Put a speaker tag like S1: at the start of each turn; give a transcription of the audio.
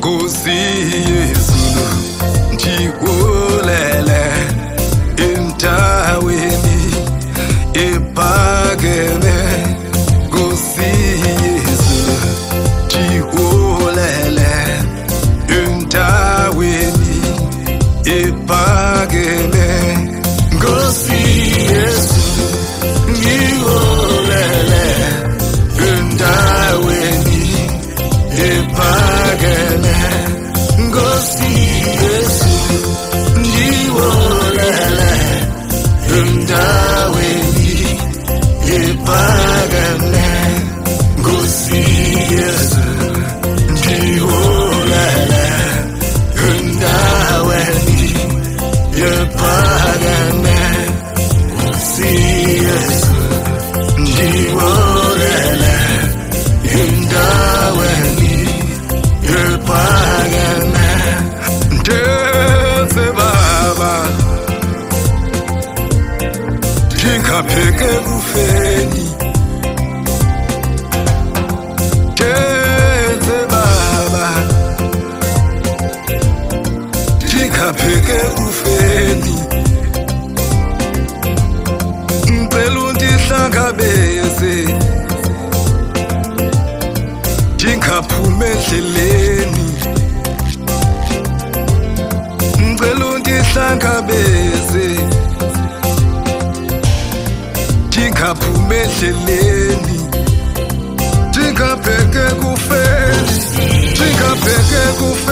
S1: Nkosi Yesu ndikulele endaweni ephakeme. Nkosi Yesu ndikulele endaweni ephakeme. Nkosi Yesu ndikulele endaweni ephakeme. Nkosi Yesu ndikulele endaweni ephakeme. Nkosi Yesu ndikulele endaweni ephakeme. Nkosi Yesu ndikulele endaweni ephakeme. Ndenze Baba ndingapheke kufeni. Ndenze Baba ndingapheke kufeni. Ngicela undihlangabeze ndingaphumi endleleni. Ngicela undihlangabeze ndingaphumi endleleni. Ndingapheke kufeni, ndingapheke kufeni.